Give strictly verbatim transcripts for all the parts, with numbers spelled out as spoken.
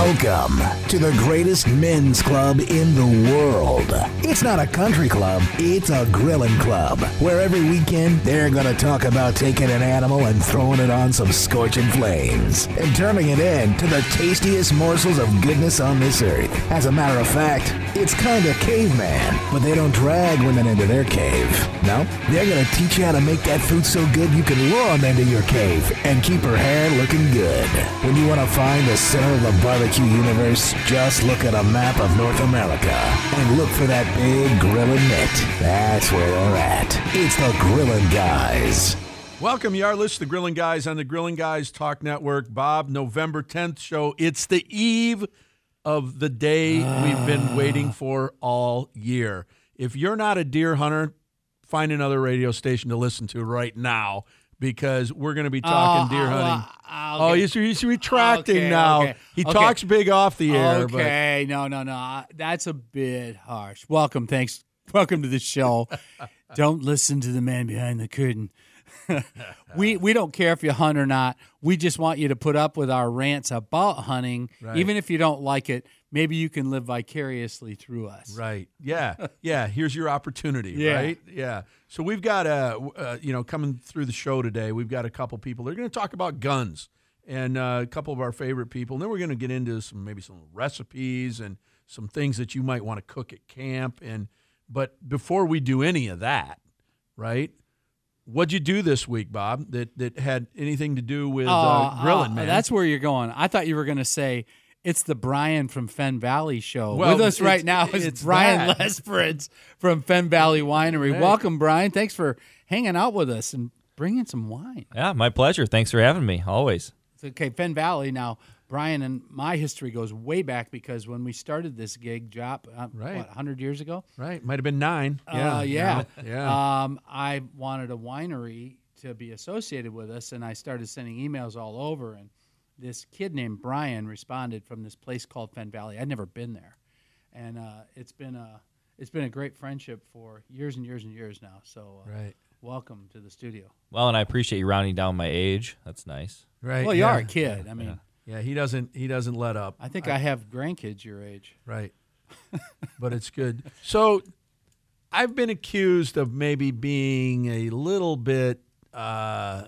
Welcome to the greatest men's club in the world. It's not a country club, it's a grilling club, where every weekend they're going to talk about taking an animal and throwing it on some scorching flames and turning it into the tastiest morsels of goodness on this earth. As a matter of fact, it's kind of caveman, but they don't drag women into their cave. No, they're going to teach you how to make that food so good you can lure them into your cave and keep her hair looking good. When you want to find the center of the barbecue universe, just look at a map of North America and look for that big grilling mitt. That's where they're at. It's the Grilling Guys. Welcome, you are listening to Grilling Guys on the Grilling Guys Talk Network. Bob, November tenth show. It's the eve of the day ah. we've been waiting for all year. If you're not a deer hunter, find another radio station to listen to right now, because we're going to be talking oh, deer hunting. Uh, uh, okay. Oh, he's, he's retracting okay, now. Okay, he okay. talks big off the air. Okay, but. no, no, no. That's a bit harsh. Welcome, thanks. Welcome to the show. Don't listen to the man behind the curtain. we we don't care if you hunt or not. We just want you to put up with our rants about hunting. Right. Even if you don't like it, maybe you can live vicariously through us. Right. Yeah. Yeah. Here's your opportunity. Yeah. Right. Yeah. So we've got a, uh, you know, coming through the show today, we've got a couple people. They're going to talk about guns and uh, a couple of our favorite people. And then we're going to get into some, maybe some recipes and some things that you might want to cook at camp. And, but before we do any of that, right? What'd you do this week, Bob, that, that had anything to do with uh, uh, grilling, uh, man? That's where you're going. I thought you were going to say, it's the Brian from Fen Valley show. Well, with us right now is it's Brian that. Lesperance from Fen Valley Winery. Hey. Welcome, Brian. Thanks for hanging out with us and bringing some wine. Yeah, my pleasure. Thanks for having me, always. Okay, Fen Valley. Now, Brian and my history goes way back, because when we started this gig, Jop, uh, right. what, one hundred years ago? Right. Might have been nine. Yeah. Uh, yeah. yeah. Um, I wanted a winery to be associated with us, and I started sending emails all over, and this kid named Brian responded from this place called Fen Valley. I'd never been there, and uh, it's been a it's been a great friendship for years and years and years now. So, uh, right. welcome to the studio. Well, and I appreciate you rounding down my age. That's nice. Right. Well, you yeah. are a kid. I mean, yeah. yeah, he doesn't he doesn't let up. I think I, I have grandkids your age. Right. But it's good. So, I've been accused of maybe being a little bit uh,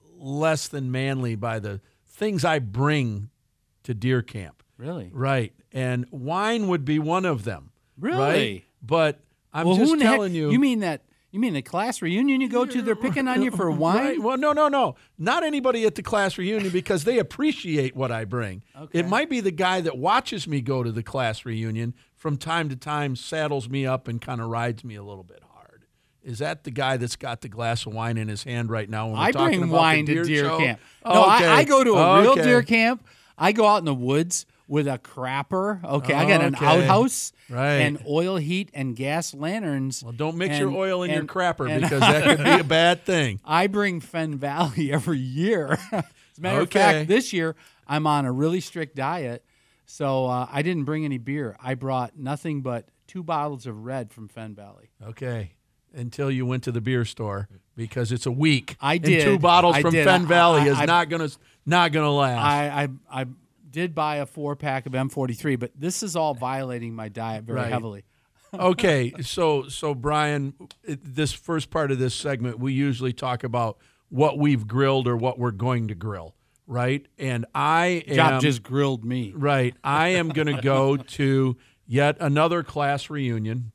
less than manly by the things I bring to deer camp. Really? Right. And wine would be one of them. Really? Right? But I'm well, just who telling heck, you. You mean that you mean the class reunion you go to, they're picking on you for wine? Right. Well, no, no, no. Not anybody at the class reunion, because they appreciate what I bring. Okay. It might be the guy that watches me go to the class reunion from time to time, saddles me up and kind of rides me a little bit hard. Is that the guy that's got the glass of wine in his hand right now when we're I talking bring about wine the deer to deer show? camp. Oh, No, okay. I, I go to a real okay. deer camp. I go out in the woods with a crapper. Okay, I got an Okay. outhouse Right. and oil heat and gas lanterns. Well, don't mix and, your oil in and, your crapper, and, because that could be a bad thing. I bring Fen Valley every year. As a matter Okay. of fact, this year I'm on a really strict diet, so uh, I didn't bring any beer. I brought nothing but two bottles of red from Fen Valley. Okay. Until you went to the beer store, because it's a week. I did. And two bottles I from did. Fen Valley I- I- is I- not gonna not gonna last. I, I I did buy a four pack of M forty-three, but this is all violating my diet very Right. heavily. Okay, so so Brian, it, this first part of this segment, we usually talk about what we've grilled or what we're going to grill, right? And I am Job just grilled me. right. I am going to go to yet another class reunion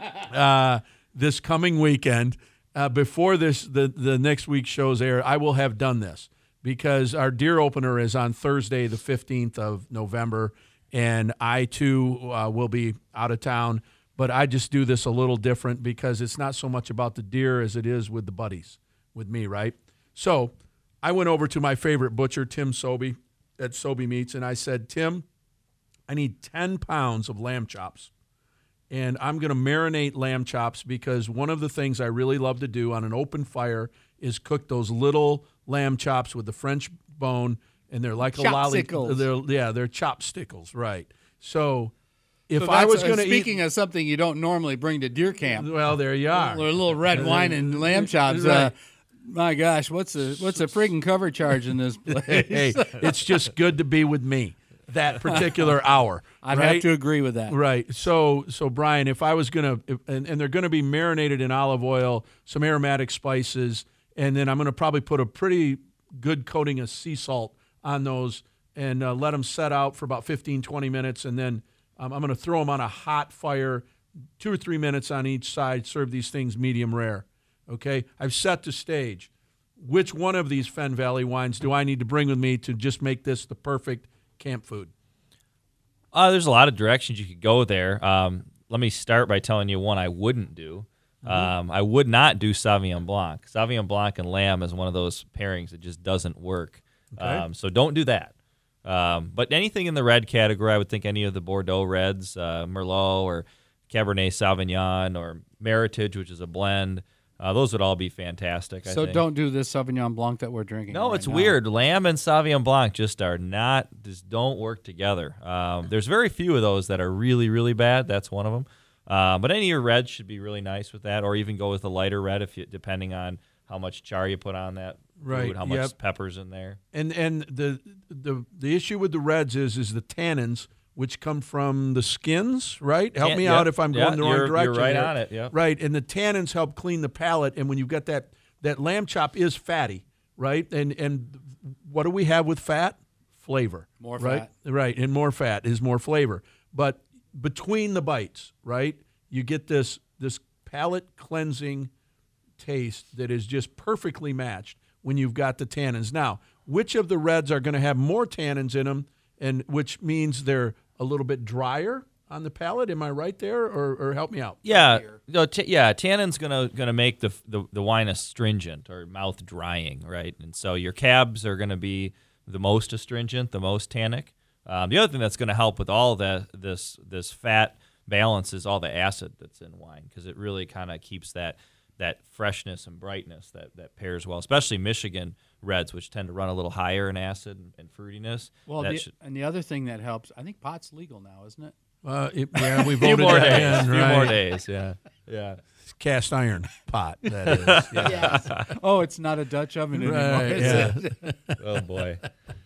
uh, this coming weekend. Uh, before this, the the next week's shows air, I will have done this, because our deer opener is on Thursday, the fifteenth of November, and I too uh, will be out of town. But I just do this a little different, because it's not so much about the deer as it is with the buddies, with me, right? So I went over to my favorite butcher, Tim Sobey, at Sobey Meats, and I said, Tim, I need ten pounds of lamb chops. And I'm going to marinate lamb chops, because one of the things I really love to do on an open fire is cook those little lamb chops with the French bone, and they're like a lolly. Chopsticles. They're, yeah, they're chopsticles, right. So if So I that's, was uh, going to eat... Speaking of something you don't normally bring to deer camp, Well, there you are. a little red wine and lamb chops. Right. Uh, my gosh, what's a what's a friggin' cover charge in this place? Hey, it's just good to be with me. that particular hour. I'd right? have to agree with that. Right. So, so Brian, if I was gonna, if, and, and they're gonna be marinated in olive oil, some aromatic spices, and then I'm gonna probably put a pretty good coating of sea salt on those, and uh, let them set out for about fifteen, twenty minutes, and then um, I'm gonna throw them on a hot fire, two or three minutes on each side. Serve these things medium rare. Okay. I've set the stage. Which one of these Fenn Valley wines do I need to bring with me to just make this the perfect camp food? Uh, there's a lot of directions you could go there. Um, let me start by telling you one I wouldn't do. Mm-hmm. Um, I would not do Sauvignon Blanc. Sauvignon Blanc and lamb is one of those pairings that just doesn't work. Okay. Um, so don't do that. Um, but anything in the red category, I would think any of the Bordeaux reds, uh, Merlot or Cabernet Sauvignon or Meritage, which is a blend, Uh, those would all be fantastic. I So think. don't do this Sauvignon Blanc that we're drinking. No, right it's now. weird. Lamb and Sauvignon Blanc just are not, just don't work together. Um, there's very few of those that are really, really bad. That's one of them. Uh, but any of your reds should be really nice with that, or even go with a lighter red if you, depending on how much char you put on that Right, food, how much yep. pepper's in there. And and the the the issue with the reds is is the tannins, which come from the skins, right? Help Tan- me yep, out if I'm yeah, going the wrong you're- direction. You're right here. on it, yeah. Right, and the tannins help clean the palate, and when you've got that that lamb chop is fatty, right? And and what do we have with fat? Flavor. More right? fat. Right, and more fat is more flavor. But between the bites, right, you get this this palate cleansing taste that is just perfectly matched when you've got the tannins. Now, which of the reds are going to have more tannins in them, and which means they're a little bit drier on the palate? Am I right there, or, or help me out? Yeah, no, t- yeah. Tannin's gonna gonna make the, the the wine astringent or mouth drying, right? And so your cabs are gonna be the most astringent, the most tannic. Um, the other thing that's gonna help with all the this this fat balance is all the acid that's in wine, because it really kind of keeps that that freshness and brightness that, that pairs well, especially Michigan reds, which tend to run a little higher in acid and, and fruitiness. Well, That the, should- and the other thing that helps, I think pot's legal now, isn't it? Uh, it, yeah, we a few voted more that days. A in, few right? more days. Yeah. Yeah. Cast iron pot, that is. Yeah. Yes. Oh, it's not a Dutch oven anymore. Right, is yeah. it? Oh boy.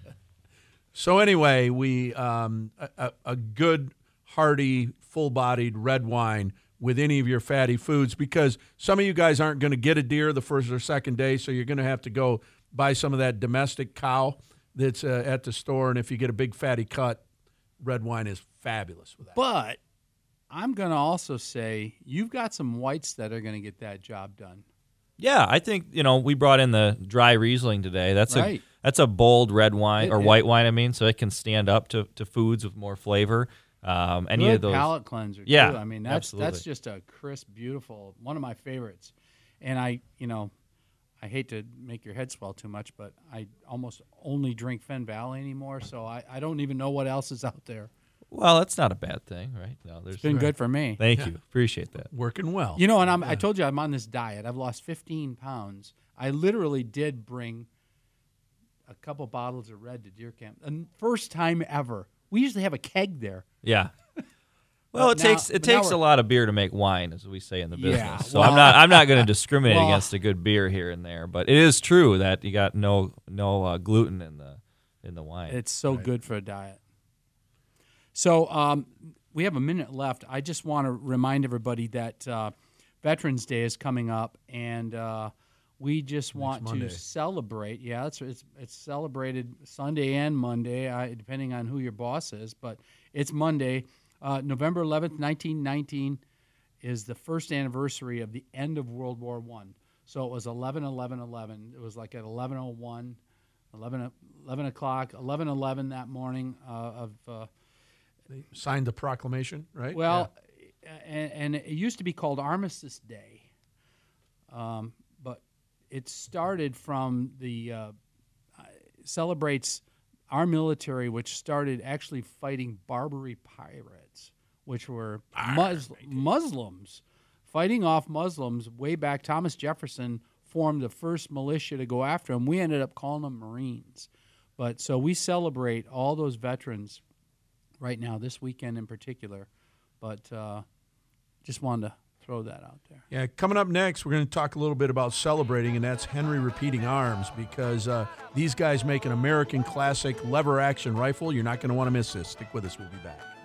So anyway, we um, a, a- a good, hearty, full-bodied red wine with any of your fatty foods, because some of you guys aren't going to get a deer the first or second day, so you're going to have to go buy some of that domestic cow that's uh, at the store, and if you get a big fatty cut, red wine is fabulous with that. But I'm going to also say you've got some whites that are going to get that job done. Yeah, I think, you know, we brought in the dry Riesling today. That's Right. a that's a bold red wine It- or it- white wine, I mean, so it can stand up to, to foods with more flavor. Um, any Good of those. palate cleanser, Yeah, too. I mean, that's absolutely. that's just a crisp, beautiful, one of my favorites. And I, you know, I hate to make your head swell too much, but I almost only drink Fenn Valley anymore, so I, I don't even know what else is out there. Well, that's not a bad thing, right? No, there's It's been good for me. Thank you. Appreciate that. Working well. You know, and I'm, I told you I'm on this diet. I've lost fifteen pounds. I literally did bring a couple bottles of red to deer camp. And first time ever. We usually have a keg there. Yeah. Well, But it now- takes it but now takes a we're- lot of beer to make wine, as we say in the business. Yeah, so well- I'm not I'm not going to discriminate Well- against a good beer here and there, but it is true that you got no no uh, gluten in the in the wine. It's so good for a diet. So um, we have a minute left. I just want to remind everybody that uh, Veterans Day is coming up, and uh, we just want Monday. to celebrate. Yeah, it's, it's it's celebrated Sunday and Monday, I, depending on who your boss is. But it's Monday, uh, November eleventh, nineteen nineteen, is the first anniversary of the end of World War One. So it was eleven eleven eleven. It was like at eleven oh one, eleven, eleven o'clock, eleven eleven that morning uh, of. Uh, Signed the proclamation, right? Well, and, and it used to be called Armistice Day, um, but it started from the uh, celebrates our military, which started actually fighting Barbary pirates, which were Mus- Muslims fighting off Muslims way back. Thomas Jefferson formed the first militia to go after them. We ended up calling them Marines, but so we celebrate all those veterans right now, this weekend in particular, but uh, just wanted to throw throw that out there. Yeah, coming up next, we're going to talk a little bit about celebrating, and that's Henry Repeating Arms, because uh, these guys make an American classic lever-action rifle. You're not going to want to miss this. Stick with us. We'll be back.